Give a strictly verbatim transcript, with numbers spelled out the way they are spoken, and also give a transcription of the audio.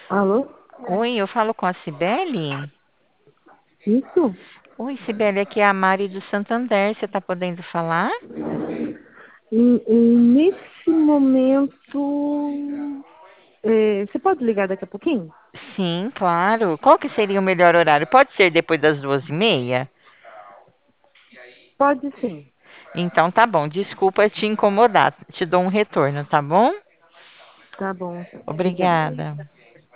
Alô? Oi, eu falo com a Cibele? Isso? Oi, Cibele, aqui é a Mari do Santander. Você está podendo falar? Em- em- nesse momento, é, você pode ligar daqui a pouquinho? Sim, claro. Qual que seria o melhor horário? Pode ser depois das duas e meia? Pode sim. Então tá bom. Desculpa te incomodar. Te dou um retorno, tá bom? Tá bom. Obrigada. Obrigada.